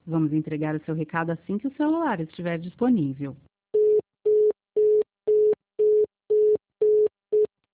Vamos entregar o seu recado assim que o celular estiver disponível.